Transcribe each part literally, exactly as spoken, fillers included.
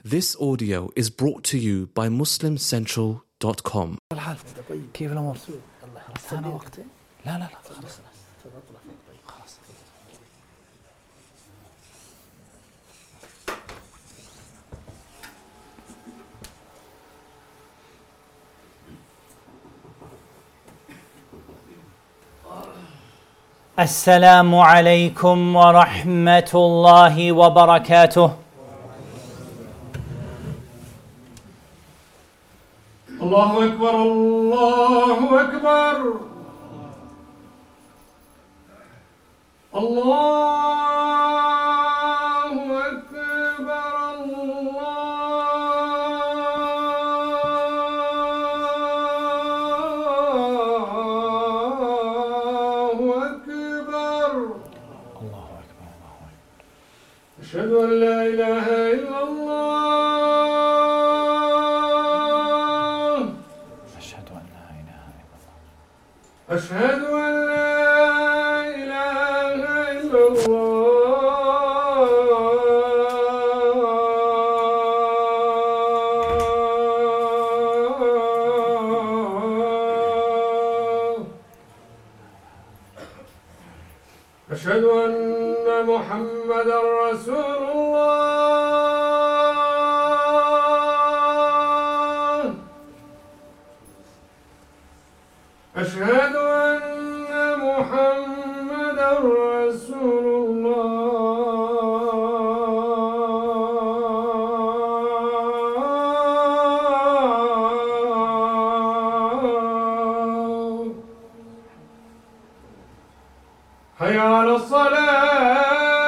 This audio is brought to you by muslim central dot com. الحال كيف الأمور؟ أنا وقتي؟ لا لا لا خلاص خلاص. السلام عليكم ورحمة الله وبركاته. الله أكبر الله أكبر الله أكبر الله أكبر الله أكبر الله أكبر. أشهد أن لا إله إلا الله أشهد أن لا إله إلا الله أشهد أن محمدا رسول الله أشهد أن محمدا رسول الله حي على الصلاة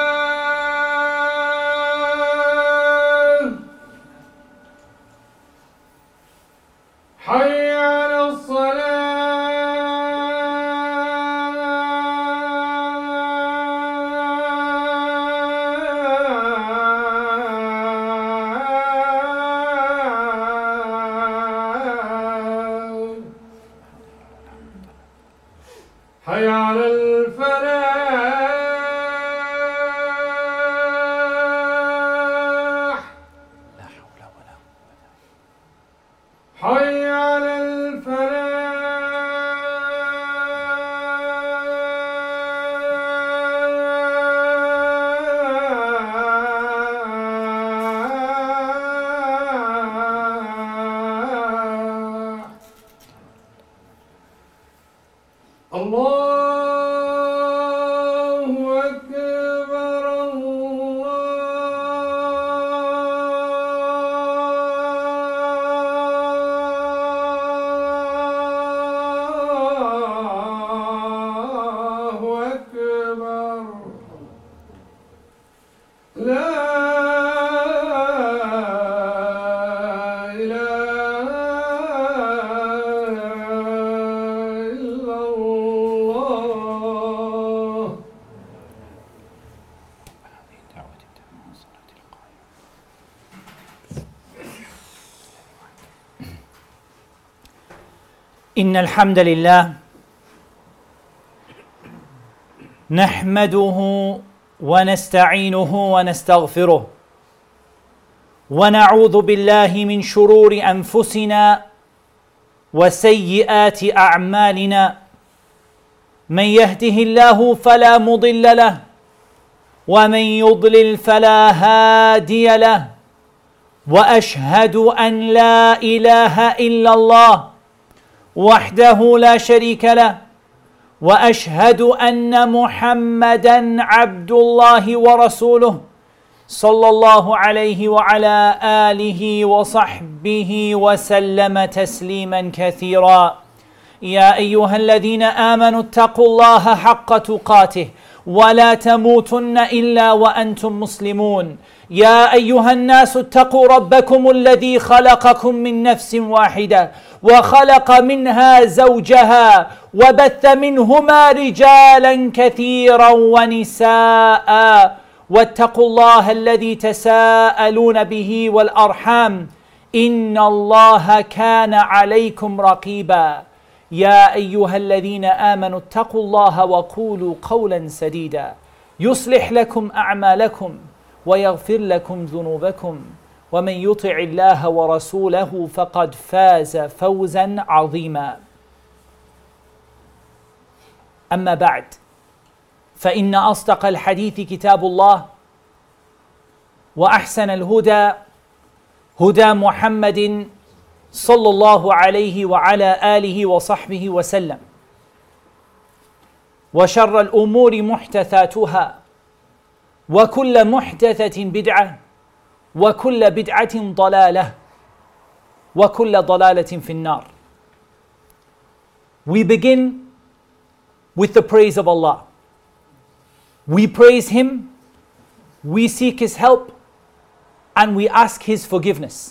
حي على حي على الفلاح لا حول ولا قوة. حي على الفلاح. الله أكبر الله أكبر لا إن الحمد لله نحمده ونستعينه ونستغفره ونعوذ بالله من شرور أنفسنا وسيئات أعمالنا. من يهده الله فلا مضل له ومن يضلل فلا هادي له، وأشهد أن لا إله إلا الله وحده لا شريك له، وأشهد أن محمدًا عبد الله ورسوله صلى الله عليه وعلى آله وصحبه وسلم تسليما كثيرا. يا أيها الذين آمنوا اتقوا الله حق تقاته ولا تموتن إلا وأنتم مسلمون. يا أيها الناس اتقوا ربكم الذي خلقكم من نفس واحدة وخلق منها زوجها وبث منهما رجالا كثيرا ونساء، واتقوا الله الذي تساءلون به والأرحام إن الله كان عليكم رقيبا. يا أيها الذين آمنوا اتقوا الله وقولوا قولا سديدا يصلح لكم أعمالكم ويغفر لكم ذنوبكم ومن يطع الله ورسوله فقد فاز فوزا عظيما. أما بعد، فإن أصدق الحديث كتاب الله، وأحسن الهدى هدى محمد صلى الله عليه وعلى آله وصحبه وسلم، وشر الأمور محدثاتها، وكل محدثة بدعة، وكل بدعة ضلالة، وكل ضلالة في النار. We begin with the praise of Allah. We praise Him, we seek His help, and we ask His forgiveness.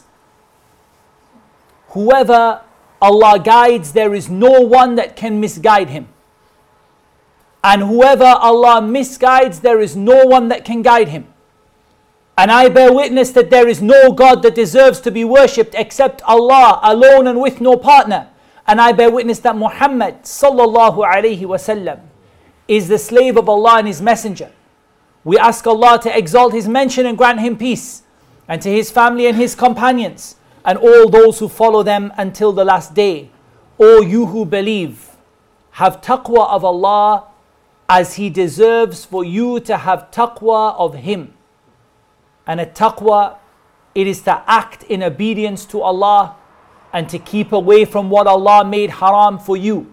Whoever Allah guides, there is no one that can misguide him. And whoever Allah misguides, there is no one that can guide him. And I bear witness that there is no God that deserves to be worshipped except Allah alone and with no partner. And I bear witness that Muhammad sallallahu alayhi wasallam is the slave of Allah and His messenger. We ask Allah to exalt His mention and grant Him peace, and to His family and His companions, and all those who follow them until the last day. O you who believe, have taqwa of Allah as He deserves for you to have taqwa of Him. And a taqwa, it is to act in obedience to Allah and to keep away from what Allah made haram for you.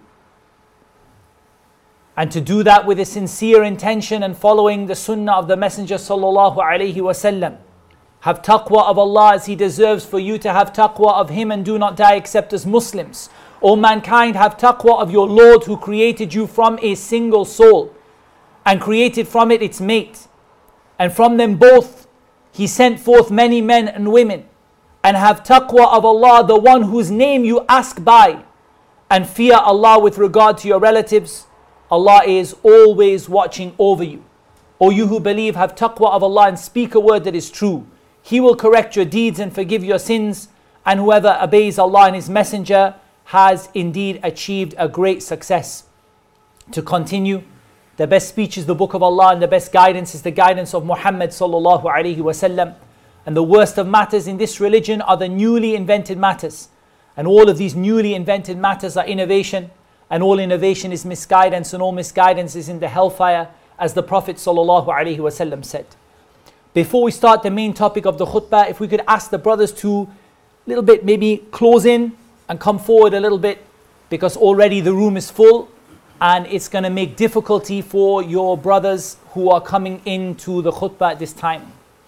And to do that with a sincere intention and following the sunnah of the Messenger sallallahu alaihi wasallam. Have taqwa of Allah as He deserves for you to have taqwa of Him, and do not die except as Muslims. O mankind, have taqwa of your Lord who created you from a single soul and created from it its mate. And from them both He sent forth many men and women. And have taqwa of Allah, the one whose name you ask by. And fear Allah with regard to your relatives. Allah is always watching over you. O you who believe, have taqwa of Allah and speak a word that is true. He will correct your deeds and forgive your sins. And whoever obeys Allah and His messenger has indeed achieved a great success. To continue, the best speech is the book of Allah, and the best guidance is the guidance of Muhammad sallallahu alaihi wasallam. And the worst of matters in this religion are the newly invented matters. And all of these newly invented matters are innovation. And all innovation is misguidance, and all misguidance is in the hellfire, as the Prophet sallallahu alaihi wasallam said. Before we start the main topic of the khutbah, if we could ask the brothers to a little bit maybe close in and come forward a little bit, because already the room is full and it's going to make difficulty for your brothers who are coming into the khutbah at this time.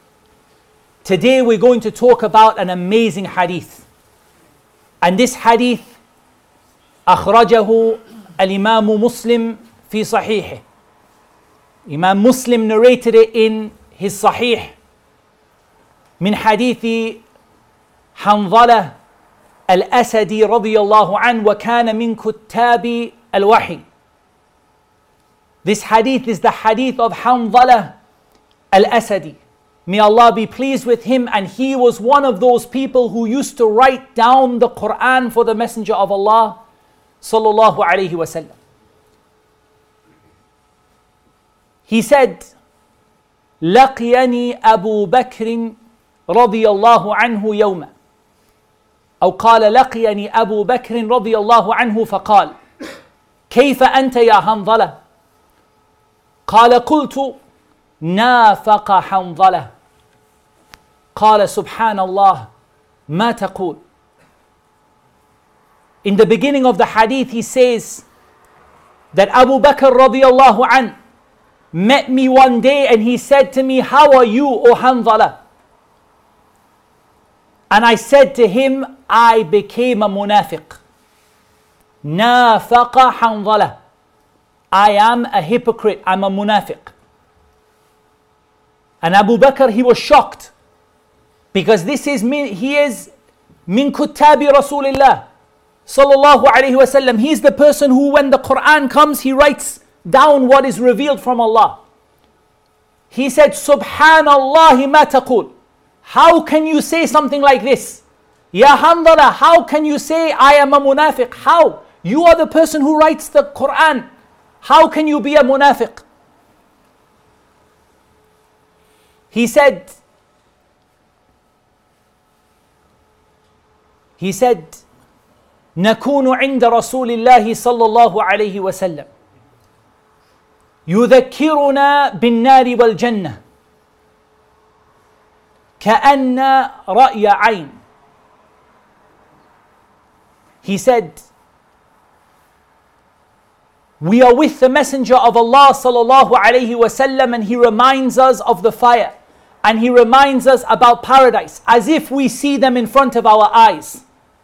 Today we're going to talk about an amazing hadith. And this hadith, أخرجه الإمام مسلم في صحيحه. Imam Muslim narrated it in his Sahih من حديث حنظلة الأسدي رضي الله عنه وكان من كتاب الوحي. This hadith is the hadith of Hanzala al-Asadi. May Allah be pleased with him, and he was one of those people who used to write down the Quran for the Messenger of Allah sallallahu alayhi wasallam. He said, لقيني أبو بكر رضي الله عنه يوما، أو قال لقيني أبو بكر رضي الله عنه فقال كيف أنت يا حنظلة؟ قال قلت نافق حنظلة. قال سبحان الله ما تقول. In the beginning of the hadith he says that Abu Bakr radiallahu an met me one day and he said to me, how are you, O Hanzala? And I said to him, I became a munafiq. Nafaqa Hanzala. I am a hypocrite, I'm a munafiq. And Abu Bakr, he was shocked, because this is min, he is min kuttabi Rasulillah sallallahu alayhi wasallam. He is the person who, when the Quran comes, he writes down what is revealed from Allah. He said, Subhanallah ma taqul. How can you say something like this? Ya Hanzala, how can you say I am a munafiq? How? You are the person who writes the Quran. How can you be a munafiq? He said, He said, نكون عند رسول الله صلى الله عليه وسلم يذكرنا بالنار والجنة كأن رأي عين. He said, we are with the Messenger of Allah sallallahu alayhi wasallam, and he reminds us of the fire, and he reminds us about paradise as if we see them in front of our eyes.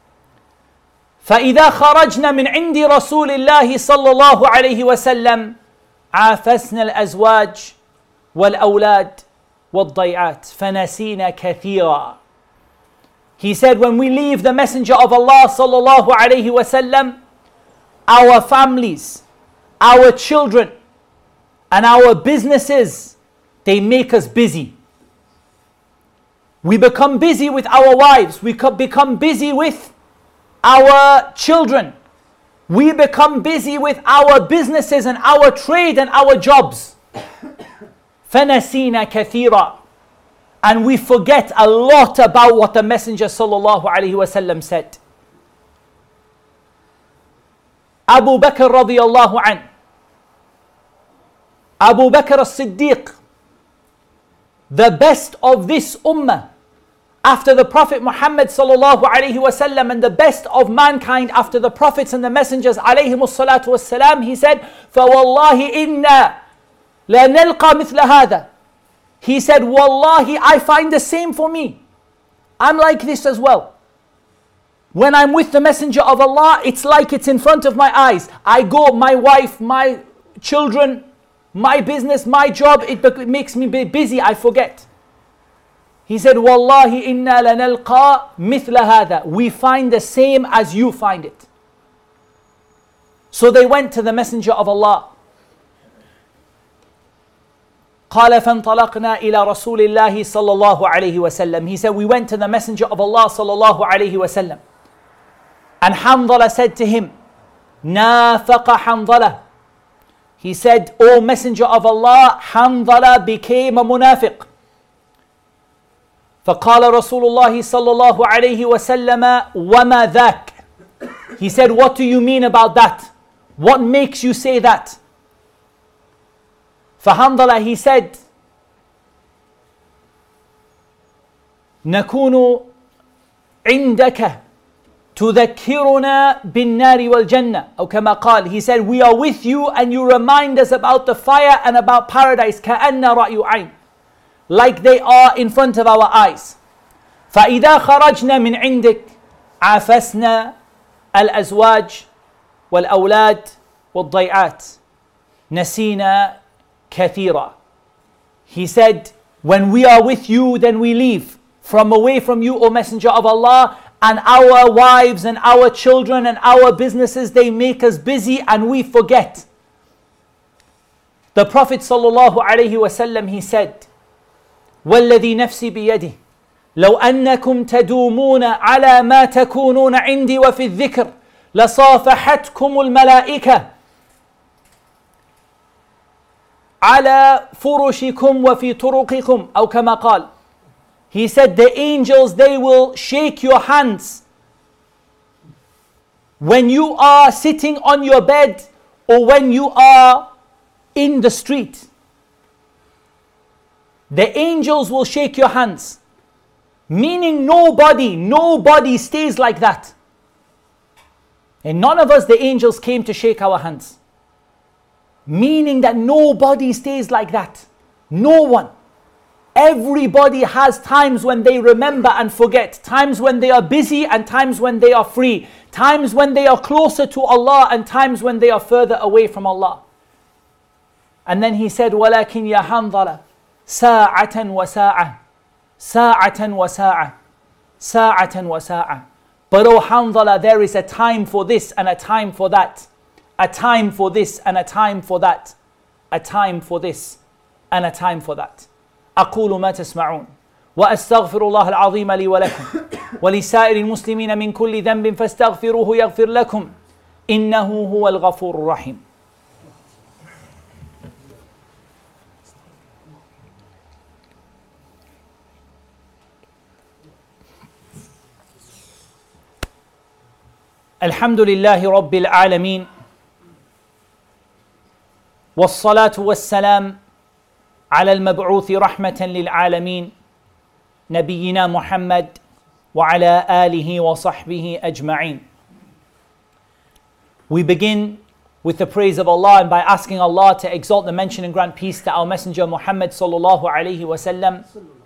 فإذا خرجنا من عند رسول الله صلى الله عليه وسلم عافسنا الأزواج والأولاد والضيعات فنسينا كثيرا. He said, when we leave the Messenger of Allah sallallahu alayhi wasallam, our families, our children, and our businesses, they make us busy. We become busy with our wives. We become busy with our children. We become busy with our businesses and our trade and our jobs. فَنَسِينَا كَثِيرًا. And we forget a lot about what the Messenger sallallahu alaihi wasallam said. Abu Bakr radiyallahu anhu, Abu Bakr as-Siddiq, the best of this ummah after the Prophet Muhammad sallallahu alaihi wasallam, and the best of mankind after the prophets and the messengers alayhimus salatu wassalam, he said, فَوَاللَّهِ إِنَّا لَنَلْقَى مِثْلَ هَذَا. He said, Wallahi, I find the same for me. I'm like this as well. When I'm with the Messenger of Allah, it's like it's in front of my eyes. I go, my wife, my children, my business, my job, it, it makes me busy, I forget. He said, Wallahi inna lanalqa mithla hadha. We find the same as you find it. So they went to the Messenger of Allah. قال فانطلقنا إلى رسول الله صلى الله عليه وسلم. He said, we went to the Messenger of Allah صلى الله عليه وسلم. And Hanzala said to him, نافق حنظلة. He said, O Messenger of Allah, Hanzala became a munafiq. فقال رسول الله صلى الله عليه وسلم وما ذاك. He said, what do you mean about that? What makes you say that? فحنظلة, he said, نكون عندك تذكرنا بالنار والجنة أو كما قال. He said, we are with you and you remind us about the fire and about paradise كأن رأي عين, like they are in front of our eyes. فإذا خرجنا من عندك عافسنا الأزواج والأولاد والضيعات نسينا كثيرا. He said, when we are with you, then we leave from away from you, O Messenger of Allah, and our wives and our children and our businesses, they make us busy and we forget. The Prophet sallallahu alaihi wasallam, he said, والذي نفسي بيده لو أنكم تدومون على ما تكونون عندي وفي الذكر لصافحتكم الملائكة على فرشكم وفي طرقكم أو كما قال. He said, the angels, they will shake your hands when you are sitting on your bed or when you are in the street. The angels will shake your hands. Meaning nobody, nobody stays like that. And none of us, the angels, came to shake our hands. Meaning that nobody stays like that. No one. Everybody has times when they remember and forget. Times when they are busy and times when they are free. Times when they are closer to Allah and times when they are further away from Allah. And then he said, وَلَكِنْ يَا حَنْظَلَ سَاعَةً وَسَاعَةً سَاعَةً وَسَاعَةً سَاعَةً وَسَاعَةً. But O Hanzala, there is a time for this and a time for that. A time for this and a time for that. A time for this and a time for that. أقول ما تسمعون وأستغفر الله العظيم لي ولكم ولسائر المسلمين من كل ذنب فاستغفروه يغفر لكم إنه هو الغفور الرحيم. الحمد لله رب العالمين والصلاة والسلام على المبعوث رحمة للعالمين نبينا محمد وعلى آله وصحبه أجمعين. We begin with the praise of Allah and by asking Allah to exalt the mention and grant peace to our Messenger Muhammad sallallahu alaihi wasallam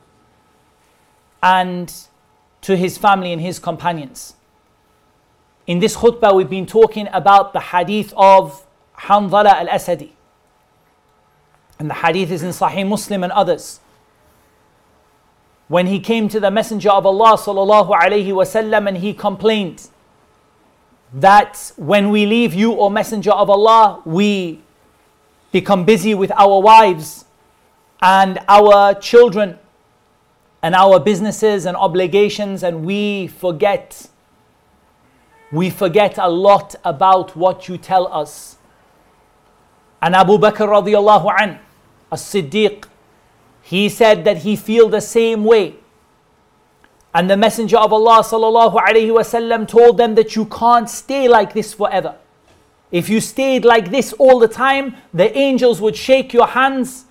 and to his family and his companions. In this khutbah we've been talking about the hadith of Hanzala al-Asadi. And the hadith is in Sahih Muslim and others. When he came to the Messenger of Allah sallallahu alaihi wasallam and he complained that when we leave you, O Messenger of Allah, we become busy with our wives and our children and our businesses and obligations, and we forget we forget a lot about what you tell us. And Abu Bakr radiallahu anh, as-Siddiq, he said that he feel the same way. And the Messenger of Allah sallallahu alaihi wasallam told them that you can't stay like this forever. If you stayed like this all the time, the angels would shake your hands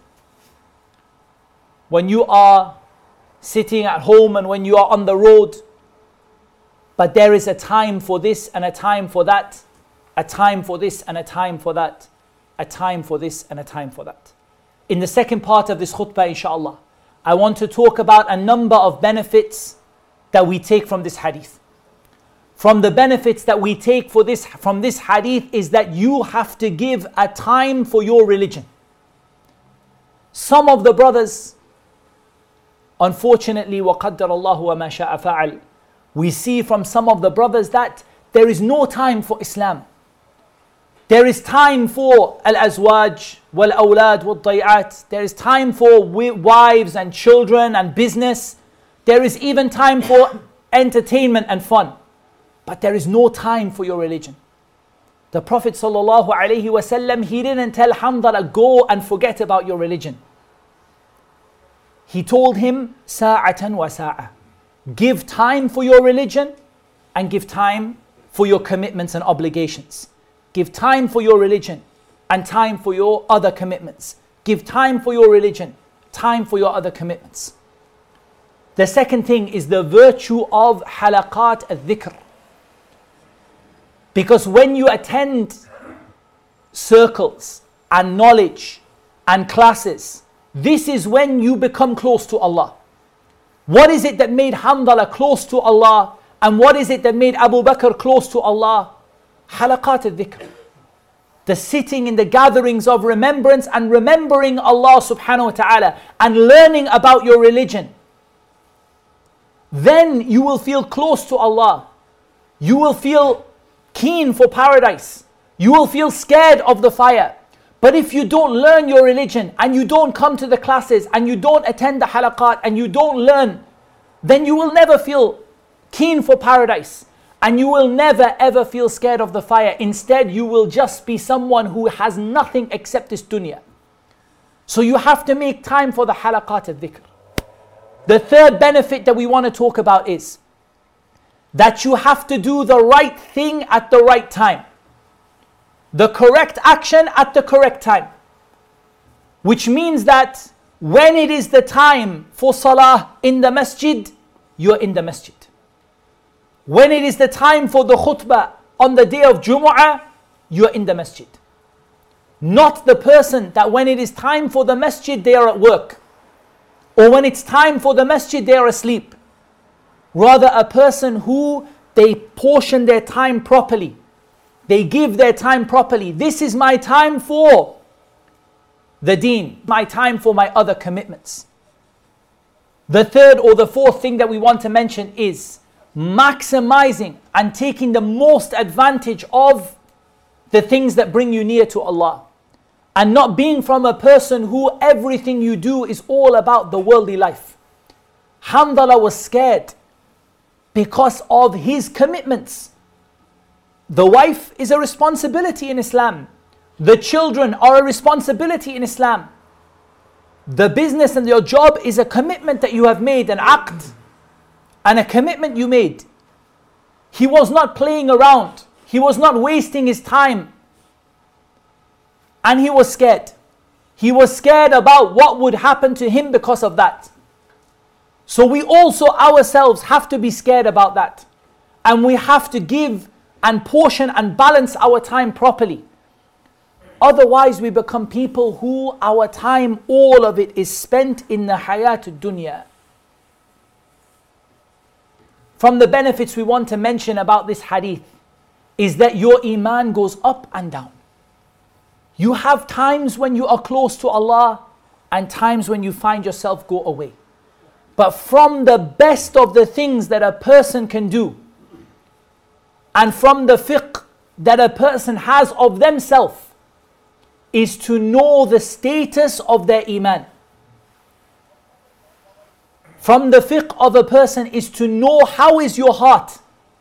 when you are sitting at home and when you are on the road. But there is a time for this and a time for that, a time for this and a time for that, a time for this and a time for that. In the second part of this khutbah, inshallah, I want to talk about a number of benefits that we take from this hadith. From the benefits that we take for this, from this hadith is that you have to give a time for your religion. Some of the brothers, unfortunately, وَقَدَّرَ اللَّهُ وَمَا شَاءَ فَعَلْ, we see from some of the brothers that there is no time for Islam. There is time for al-azwaj, wal-awlad, wal-day'at. There is time for wives and children and business. There is even time for entertainment and fun. But there is no time for your religion. The Prophet sallallahu alaihi wasallam, he didn't tell Hanzala, go and forget about your religion. He told him, sa'atan wa sa'a. Give time for your religion and give time for your commitments and obligations. Give time for your religion and time for your other commitments. Give time for your religion, time for your other commitments. The second thing is the virtue of halaqat al-dhikr. Because when you attend circles and knowledge and classes, this is when you become close to Allah. What is it that made Hanzala close to Allah? And what is it that made Abu Bakr close to Allah? Halaqat al-dhikr. The sitting in the gatherings of remembrance and remembering Allah subhanahu wa ta'ala and learning about your religion. Then you will feel close to Allah. You will feel keen for paradise. You will feel scared of the fire. But if you don't learn your religion and you don't come to the classes and you don't attend the halaqat and you don't learn, then you will never feel keen for paradise and you will never ever feel scared of the fire. Instead, you will just be someone who has nothing except this dunya. So you have to make time for the halaqat al-dhikr. The third benefit that we want to talk about is that you have to do the right thing at the right time. The correct action at the correct time. Which means that when it is the time for salah in the masjid, you're in the masjid. When it is the time for the khutbah on the day of Jumu'ah, you're in the masjid. Not the person that when it is time for the masjid, they are at work. Or when it's time for the masjid, they are asleep. Rather, a person who they portion their time properly. They give their time properly. This is my time for the deen. My time for my other commitments. The third or the fourth thing that we want to mention is maximizing and taking the most advantage of the things that bring you near to Allah. And not being from a person who everything you do is all about the worldly life. Hanzala was scared because of his commitments. The wife is a responsibility in Islam. The children are a responsibility in Islam. The business and your job is a commitment that you have made, an aqd, and a commitment you made. He was not playing around He was not wasting his time. And he was scared. He was scared about what would happen to him because of that. So we also ourselves have to be scared about that. And we have to give and portion and balance our time properly. Otherwise we become people who our time, all of it is spent in the hayat dunya. From the benefits we want to mention about this hadith is that your iman goes up and down. You have times when you are close to Allah and times when you find yourself go away. But from the best of the things that a person can do and from the fiqh that a person has of themselves is to know the status of their iman. From the fiqh of a person is to know how is your heart.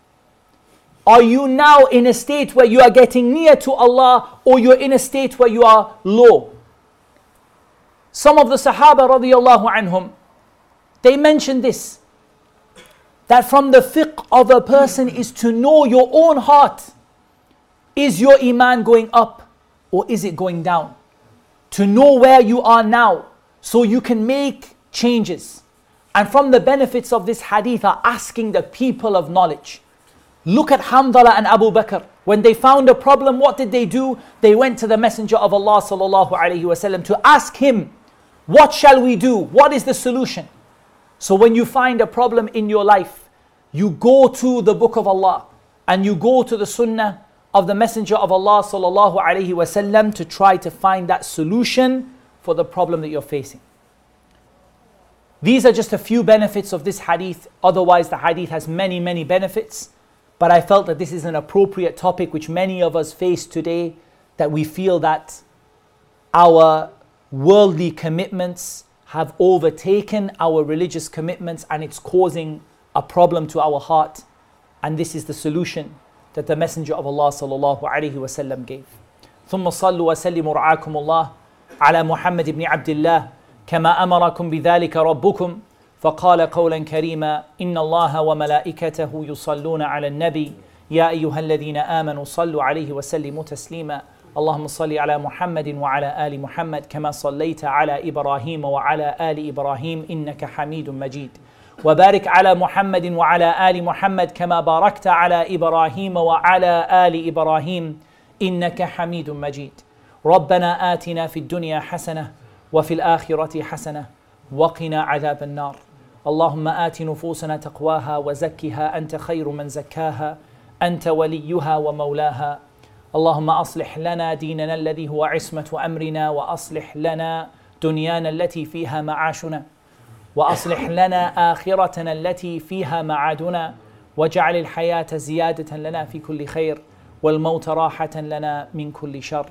Are you now in a state where you are getting near to Allah or you're in a state where you are low? Some of the Sahaba radiallahu anhum, they mentioned this, that from the fiqh of a person is to know your own heart. Is your iman going up or is it going down? To know where you are now so you can make changes. And from the benefits of this hadith are asking the people of knowledge. Look at Hamdallah and Abu Bakr. When they found a problem, what did they do? They went to the Messenger of Allah sallallahu alaihi wasallam to ask him, what shall we do? What is the solution? So when you find a problem in your life, you go to the book of Allah and you go to the sunnah of the Messenger of Allah sallallahu alaihi wasallam to try to find that solution for the problem that you're facing. These are just a few benefits of this hadith. Otherwise, the hadith has many, many benefits. But I felt that this is an appropriate topic which many of us face today, that we feel that our worldly commitments have overtaken our religious commitments and it's causing a problem to our heart. And this is the solution that the Messenger of Allah sallallahu alaihi wasallam gave. ثم صلوا وسلموا رعاكم الله على محمد بن عبد الله كما أمركم بذلك ربكم فقال قولا كريما إن الله وملائكته يصلون على النبي يا أيها الذين آمنوا صلوا عليه وسلموا تسليما اللهم صل على محمد وعلى آل محمد كما صليت على إبراهيم وعلى آل إبراهيم إنك حميد مجيد وبارك على محمد وعلى آل محمد كما باركت على إبراهيم وعلى آل إبراهيم إنك حميد مجيد ربنا آتنا في الدنيا حسنة وفي الآخرة حسنة وقنا عذاب النار اللهم آت نفوسنا تقواها وزكها أنت خير من زكاها أنت وليها ومولاها اللهم أصلح لنا ديننا الذي هو عصمة أمرنا وأصلح لنا دنيانا التي فيها معاشنا وأصلح لنا آخرتنا التي فيها معادنا واجعل الحياة زيادة لنا في كل خير والموت راحة لنا من كل شر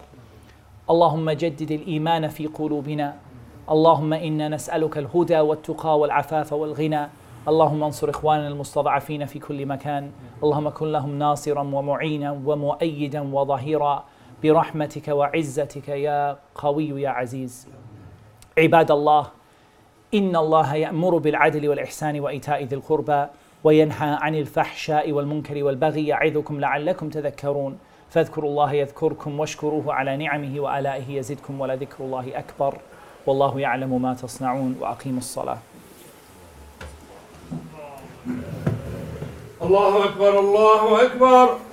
اللهم جدد الإيمان في قلوبنا اللهم إنا نسألك الهدى والتقى والعفاف والغنى اللهم انصر إخواننا المستضعفين في كل مكان اللهم كن لهم ناصرا ومعينا ومؤيدا وظهيرا برحمتك وعزتك يا قوي يا عزيز عباد الله إن الله يأمر بالعدل والإحسان وإيتاء ذي القربى وينهى عن الفحشاء والمنكر والبغي يعظكم لعلكم تذكرون فاذكروا الله يذكركم واشكروه على نعمه وآلائه يزدكم ولذكر الله أكبر والله يعلم ما تصنعون وأقيموا الصلاة الله أكبر الله أكبر